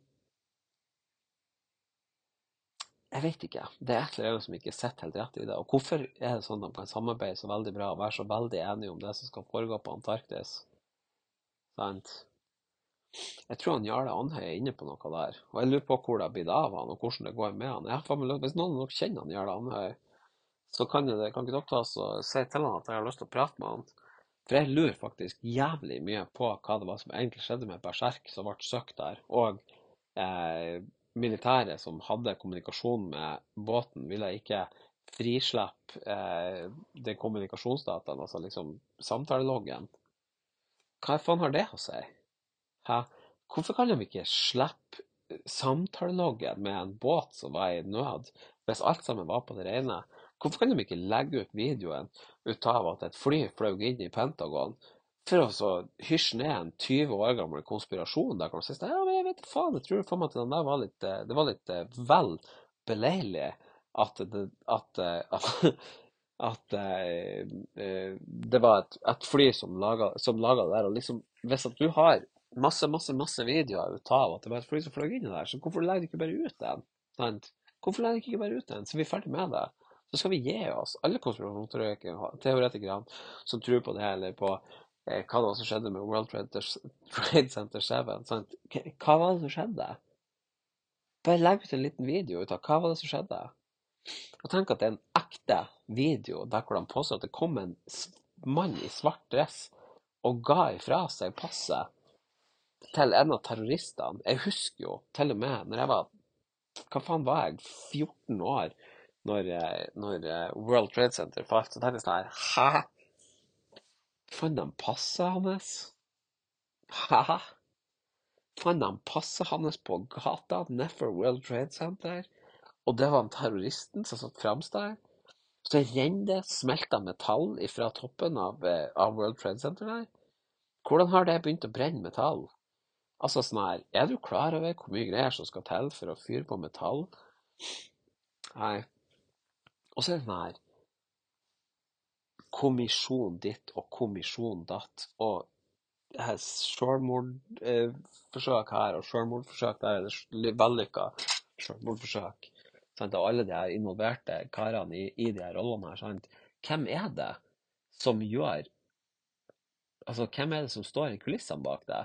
jeg vet ikke. Det er et eller annet som ikke sitter helt rett i det. Og hvorfor er det sånn at de kan samarbeide så veldig bra og være så veldig enige om det som skal foregå på Antarktis? Sant? Jeg tror han Jarle Andhøy er inne på noe der. Og jeg lurer på hvor det har blitt av han, og hvordan det går med han. Jeg har faen meg lyst- Hvis noen av dere kjenner han Jarle Andhøy, så kan, det, kan ikke dere ta oss og si til han at jeg har lyst til å prate med han. For jeg lurer faktisk jævlig mye på hva det var som egentlig skjedde med Berserk som ble søkt der, og eh, militæret som hadde kommunikasjon med båten, ville ikke frislippe eh, den kommunikasjonsdataen, altså liksom samtaleloggen. Hva faen har det å si? Hæ? Hvorfor kan de ikke slippe samtaleloggen med en båt som var i nød, hvis alt sammen var på det rene? Hvorfor kan de ikke legge ut videoen ut av at et fly fløy inn i Pentagon, for å så hysje ned en tyve år gammel konspirasjon der kan du si, ja, men jeg vet faen, jeg tror faen at den der var litt, det var litt vel beleilig at det, at, at, at det var et, et fly som laget, som laget det der, og liksom, hvis at du har masse, masse, masse videoer ut av at det var et fly som fløy inn i der, så hvorfor legger du ikke bare ut den? Sant? Hvorfor legger du ikke bare ut den, så vi er ferdig med det? Så skal vi gi oss, alle konspirasjonsteoretikere som tror på det, eller på eh, hva det var som skjedde med World Trade Center sju, sant? Hva var det som skjedde? Bare legg ut en liten video ut av hva var det som skjedde. Og tenk at det er en ekte video der hvor de påstår at det kom en mann i svart dress og ga ifra seg passet til en av terroristene. Jeg husker jo til og med når jeg var, hva faen var jeg, fjorten år, når, når World Trade Center falt, så tenkte jeg sånn her, hæ? Fant de passet hans? Hæ? Fant de passet hans på gata nedfor World Trade Center? Og det var en terroristen som satt fremst der? Så renner det smelta metall fra toppen av, eh, av World Trade Center der. Hvordan har det begynt å brenne metall? Altså sånn her, er du klar over hvor mye greier som skal til for å fyre på metall? Nei. Og så er det sånn her, kommisjon ditt og kommisjon datt, og det her selvmordforsøk her og selvmordforsøk der, eller vellykka selvmordforsøk, sant? Og alle de her involverte karene i, i de her rollene her, sant? Hvem er det som gjør, altså hvem er det som står i kulissene bak det?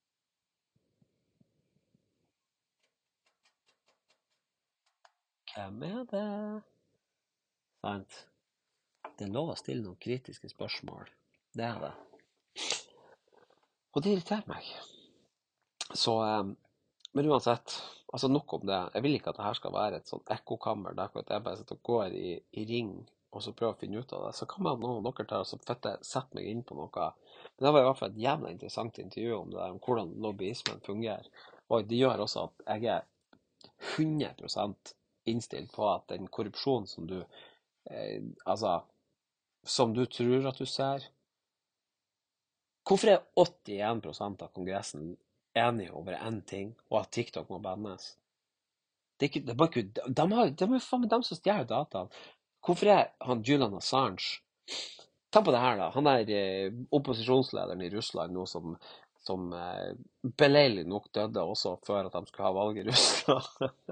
Hvem er det? Sant? Det er lov å stille noen kritiske spørsmål. Det er det. Og det irriterer meg. Så, eh, men uansett, altså nok om det. Jeg vil ikke at det her skal være et sånt ekkokammer der hvor jeg bare sitter og går i, i ring og så prøver å finne ut av det. Så kan man noen av dere ta og så fette, sette meg inn på noe. Men det var i hvert fall et jævla interessant intervju om det der, om hvordan lobbyismen fungerer. Og det gjør også at jeg er hundre prosent innstilt på at den korrupsjonen som du, eh, altså, som du tror at du ser. Hvorfor er åttien prosent av kongressen enige over en ting, og at TikTok må bannes? Det er ikke, det er bare ikke, de, har, de er faen meg dem som stjeler dataen. Hvorfor er han Julian Assange? Ta på det her da, han er eh, opposisjonslederen i Russland nå som, som eh, beleilig nok døde også før at de skulle ha valg i Russland.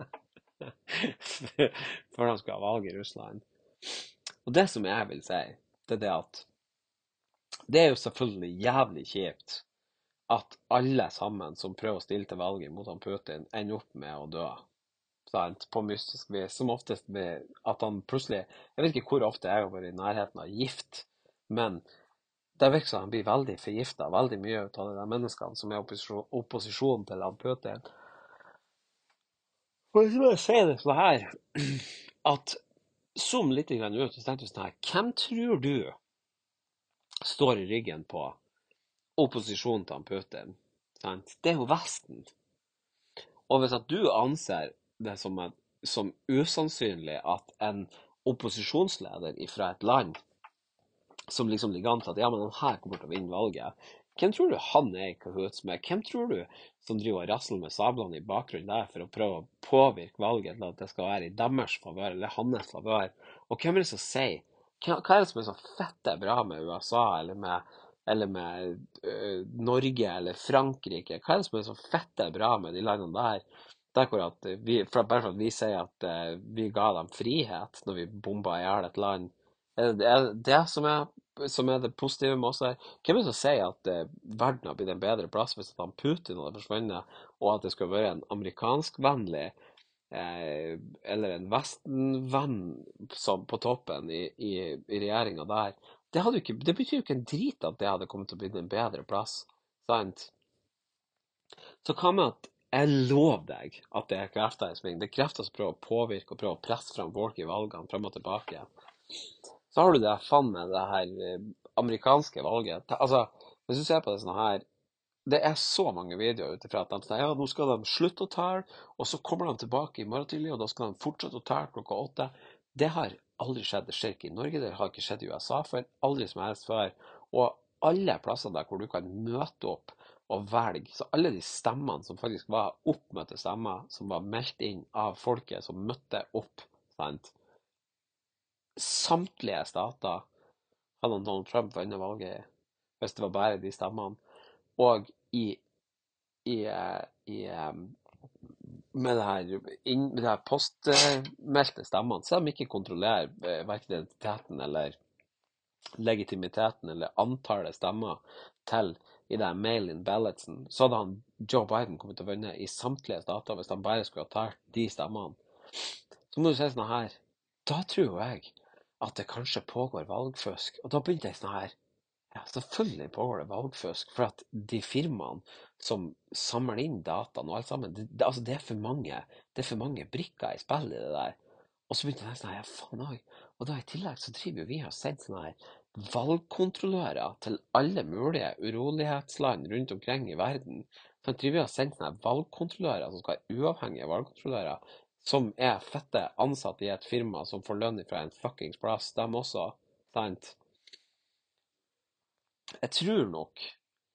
Før de skulle ha valg i Russland. Og det som jeg vil si, det er det at det er jo selvfølgelig jævlig kjipt at alle sammen som prøver å stille til valget mot han Putin ender opp med å dø. Sant? På mystisk vis. Som oftest med at han plutselig, jeg vet ikke hvor ofte jeg har vært i nærheten av gift, men det virker som han blir veldig forgiftet, veldig mye ut av de der menneskene som er opposisjon, opposisjon til han Putin. Og så må jeg si det sånn her, at zoom litt grann ut, så tenkte jeg sånn her, hvem tror du står i ryggen på opposisjonen til han Putin? Sant? Det er jo Vesten. Og hvis at du anser det som, et, som usannsynlig at en opposisjonsleder fra et land som liksom ligger an til at ja, men han her kommer til å vinne valget, hvem tror du han er i kahoots med? Hvem tror du som driver og rasler med sablene i bakgrunnen der for å prøve å påvirke valget til at det skal være i deres favør eller hans favør? Og hvem er det som sier? Hva er det som er så fette bra med U S A eller med, eller med øh, Norge eller Frankrike? Hva er det som er så fette bra med de landene der? Der hvor at vi, for bare for at vi sier at uh, vi ga dem frihet når vi bomba i hjel et land, er det er det som er, som er det positive med oss her? Hvem er det som sier at uh, verden har blitt en bedre plass hvis at han Putin hadde forsvunnet, og at det skulle være en amerikanskvennlig eh, eller en vestenvenn som på toppen i, i, i regjeringen der? Det, hadde jo ikke, det betyr jo ikke en drit at det hadde kommet til å bli en bedre plass, sant? Så hva med at jeg lover deg at det er krefter i sving. Det er krefter som prøver å påvirke og prøver å presse frem folk i valgene frem og tilbake. Så har du det faen med det her eh, amerikanske valget. Altså, hvis du ser på det sånn her, det er så mange videoer utifra at de sier ja, nå skal de slutte å tale, og så kommer de tilbake i morgen tidlig, og da skal de fortsette å tale klokka åtte. Det har aldri skjedd. Det skjer ikke i Norge, det har ikke skjedd i U S A før, aldri som helst før. Og alle plasser der hvor du kan møte opp og velge, så alle de stemmene som faktisk var oppmøtte stemmer, som var meldt inn av folket som møtte opp, sant? Samtlige stater hadde Donald Trump vunnet valget i, hvis det var bare de stemmene. Og i, i, i med det her, inn, med det her postmeldte stemmene, så de ikke kontrollerer eh, hverken identiteten eller legitimiteten eller antallet stemmer til i det mail-in ballotsen, så hadde han Joe Biden kommet til å vinne i samtlige stater hvis han bare skulle ha talt de stemmene. Så må du si sånn her, da tror jeg at det kanskje pågår valgfusk. Og da begynte jeg sånn her, ja, selvfølgelig pågår det valgfusk, for at de firmaene som samler inn dataen og alt sammen, det, det, altså det er for mange, det er for mange brikker i spill i det der. Og så begynte jeg sånn her, ja faen også. Og da i tillegg så driver jo vi og sendt sånne her valgkontrollører til alle mulige urolighetsland rundt omkring i verden. Så driver vi og sendt sånne her valgkontrollører som skal være uavhengige valgkontrollører, som er fette ansatt i et firma som får lønn fra en fuckings plass, de også, sant? Jeg tror nok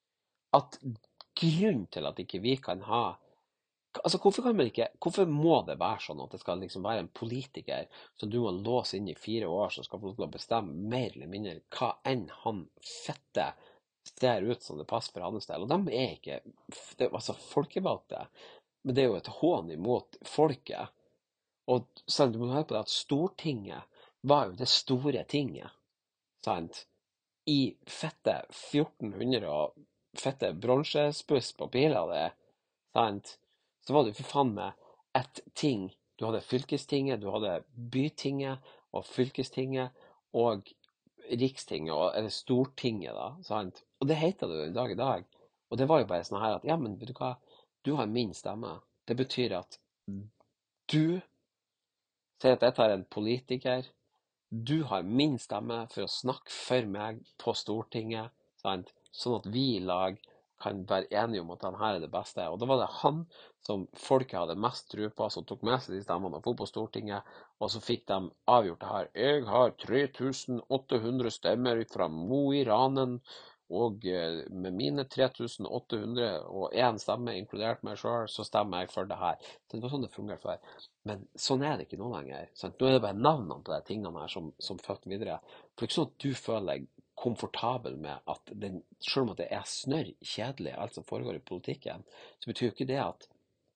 at grunnen til at ikke vi kan ha Altså, hvorfor kan man ikke Hvorfor må det være sånn at det skal liksom være en politiker som du må låse inn i fire år, som skal få lov til å bestemme mer eller mindre hva enn han fette ser ut som det passer for hans del? Og de er ikke det, altså folkevalgte, men det er jo et hån imot folket. Og sant, du må høre på det at Stortinget var jo det store tinget, sant? I fette fjorten hundre og fette bronsespuss på pila det, sant? Så var det jo for faen meg et ting. Du hadde fylkestinget, du hadde bytinget og fylkestinget og rikstinget, og, eller stortinget da, sant? Og det heter det jo i dag i dag. Og det var jo bare sånn her at, ja, men vet du hva, du har min stemme. Det betyr at du sier at dette er en politiker, du har min stemme for å snakke for meg på Stortinget, sant? Sånn at vi i lag kan være enige om at han her er det beste. Og da var det han som folket hadde mest tro på, som tok med seg de stemmene og for på Stortinget, og så fikk de avgjort det her. Jeg har tre tusen åtte hundre stemmer fra Mo i Ranen, og med mine tre tusen åtte hundre og én stemme, inkludert meg selv, så stemmer jeg for det her. Så det var sånn det fungerte før. Men sånn er det ikke nå lenger. Sant? Nå er det bare navnene på de tingene her som, som født videre. For det er ikke sånn at du føler deg komfortabel med at den, selv om at det er snørr kjedelig, alt som foregår i politikken, så betyr jo ikke det at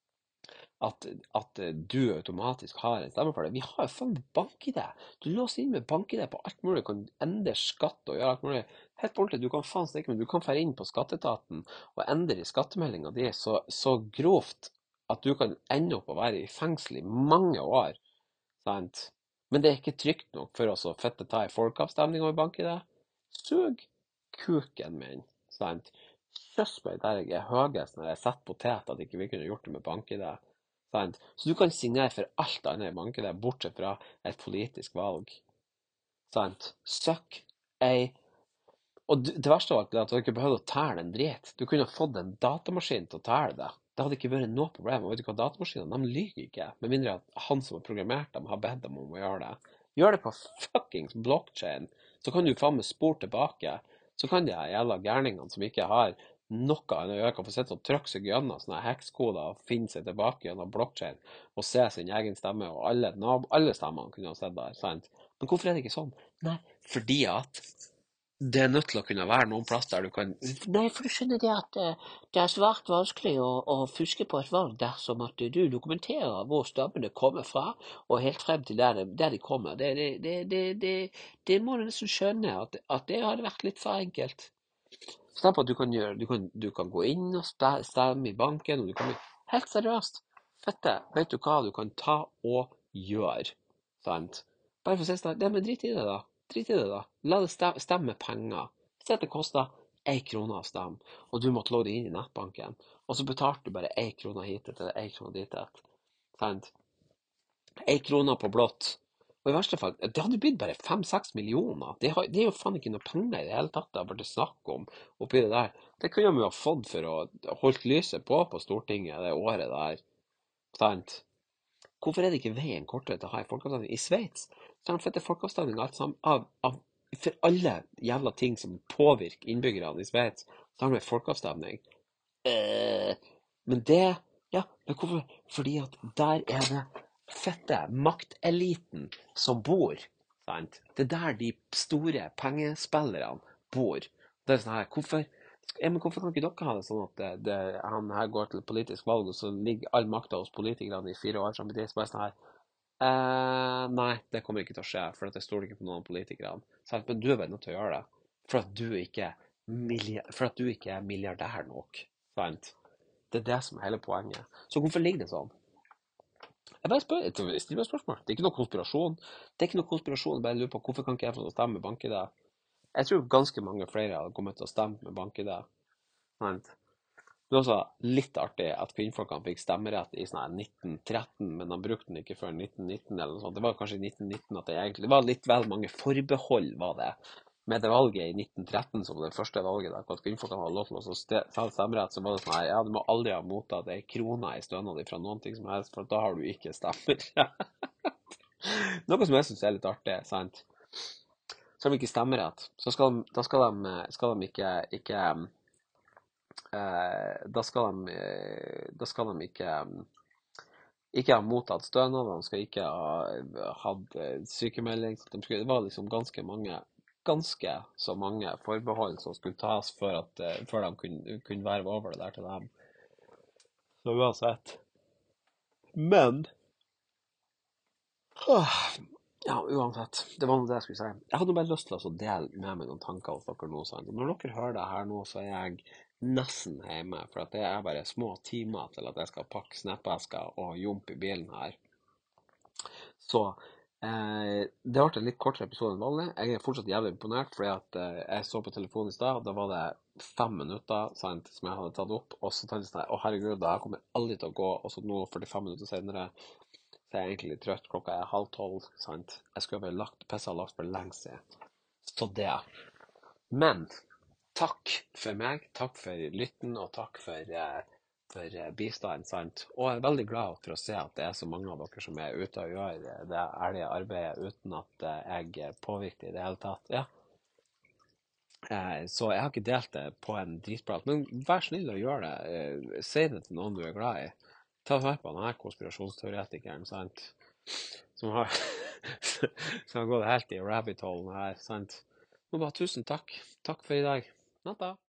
At, at du automatisk har en stemme for det. Vi har jo faen bank-I D. Du låser inn med bank-I D på alt mulig. Du kan endre skatt og gjøre alt mulig. Helt på ordentlig, du kan faen stikke, men du kan fære inn på skatteetaten og endre i skattemeldinga di så, så grovt at du kan ende opp å være i fengsel i mange år. Sant? Men det er ikke trygt nok for oss å fette ta i folkeavstemning over bank-I D. Sug kuken min. Sant? Kjøss meg der jeg er høyest når jeg setter potet at ikke vi kunne gjort det med bank-I D. Sant? Så du kan signere for alt annet i bank-I D, bortsett fra et politisk valg. Sant? Søkk ei Og det verste av alt er at du ikke behøvde å tæle en drit. Du kunne ha fått en datamaskin til å tæle det. Det hadde ikke vært noe problem. Og vet du hva, datamaskinene, de lyver ikke. Med mindre at han som har programmert dem, har bedt dem om å gjøre det. Gjør det på fuckings blockchain. Så kan du faen meg spore tilbake. Så kan de her jævla gærningene som ikke har noe annet å gjøre, kan få sitte og trykke seg gjennom sånne hekskoder og finne seg tilbake gjennom blockchain og se sin egen stemme, og alle, alle stemmene kunne ha sett der, sant? Men hvorfor er det ikke sånn? Nei, fordi at det er nødt til å kunne være noen plass der du kan Nei, for du skjønner det at eh, det er svært vanskelig å, å fuske på et valg dersom at du dokumenterer hvor stammene kommer fra, og helt frem til der, de- der de kommer. Det, det, det, det, det, det må du nesten skjønne, at, at det hadde vært litt for enkelt. Snakk på at du kan gjøre du kan, du kan gå inn og ste- stemme i banken, og du kan helt seriøst. Fette, vet du hva du kan ta og gjøre? Sant? Bare for å si sånn, det men drit i det da. Drit i det da. La det ste- stemme penger. Si at det koster ei krone å stemme, og du måtte logge inn i nettbanken, og så betalte du bare ei krone hit eller ei krone dit. Sant? Ei krone på blått. Og i verste fall, det hadde blitt bare fem-seks millioner. Det, har, det er jo faen ikke noe penger i det hele tatt det har vært snakk om oppi det der. Det kunne de jo ha fått for å holdt lyset på på Stortinget det året der. Sant? Hvorfor er det ikke veien kortere til å ha en folkeavstemning? I Sveits så har de fått folkeavstemning alt sammen av, av for alle jævla ting som påvirker innbyggerne i Sveits, så har de en folkeavstemning. Eh, men det, ja, men hvorfor? Fordi at der er det fette makteliten som bor, sant? Det er der de store pengespillerne bor. Det er sånn her, hvorfor, ja, men hvorfor kan ikke dere ha det sånn at det, det, han her går til politisk valg, og så ligger all makta hos politikerne i fire år som det er bare sånn her, eh, nei, det kommer ikke til å skje, for at jeg stoler ikke på noen av politikerne. Sant? Men du er bare nødt til å gjøre det, for at du ikke, milliard, for at du ikke er milliardær nok, sant? Det er det som er hele poenget. Så hvorfor ligger det sånn? Jeg bare spør, jeg stiller meg spørsmål. Det er ikke noe konspirasjon. Det er ikke noe konspirasjon, jeg bare lurer på hvorfor kan ikke jeg få stemme med bank-I D? Jeg tror ganske mange flere hadde kommet til å stemme med bank-I D. Sant? Det er også litt artig at kvinnfolkene fikk stemmerett i sånn her nitten tretten, men de brukte den ikke før nitten nitten eller noe sånt. Det var kanskje i nitten nitten at det egentlig det var litt vel mange forbehold, var det. med det valget i nitten tretten som det første valget der, at kvinnfolk hadde lov til å ste- ta stemmerett, så var det sånn her, ja, du må aldri ha mottatt ei krone i stønad fra noen ting som helst, for da har du ikke stemmerett. Noe som jeg synes er litt artig, sant? Så har de ikke stemmerett, så skal de, da skal de, skal de ikke, ikke eh, da skal de, eh, da skal de ikke ikke ha mottatt stønad, de skal ikke ha hatt eh, sykemelding. Så de skulle, det var liksom ganske mange, ganske så mange forbehold som skulle tas for at, eh, før de kunne, kunne verve over det der til dem. Så uansett. Men åh, ja, uansett. Det var noe det jeg skulle si. Jeg hadde bare lyst til å dele med meg noen tanker hos dere nå. Sant? Når dere hører det her nå, så er jeg nesten hjemme, for at det er bare små timer til at jeg skal pakke snappesker og jumpe i bilen her. Så eh, det ble en litt kortere episode enn vanlig. Jeg er fortsatt jævlig imponert, fordi at eh, jeg så på telefonen i stad, og da var det fem minutter sant, som jeg hadde tatt opp, og så tenkte jeg sånn, å herregud, det her kommer aldri til å gå, og så nå førtifem minutter senere, så er jeg egentlig litt trøtt, klokka er halv tolv, sant. Jeg skulle ha lagt, pissa lagt for lenge siden. Så det. Men, takk for meg, takk for lytten, og takk for, eh, for eh, bistand, sant. Og jeg er veldig glad for å se at det er så mange av dere som er ute og gjør eh, det ærlige arbeidet uten at eh, jeg er påvirket i det hele tatt. Ja. Eh, Så jeg har ikke delt det på en dritprat, men vær snill å gjøre det. Eh, Si det til noen du er glad i. Ta og hør på denne konspirasjonsteoretikeren, sant? Som har, som har gått helt i rabbit-holen her, sant? Nå bare tusen takk. Takk for i dag. Natta.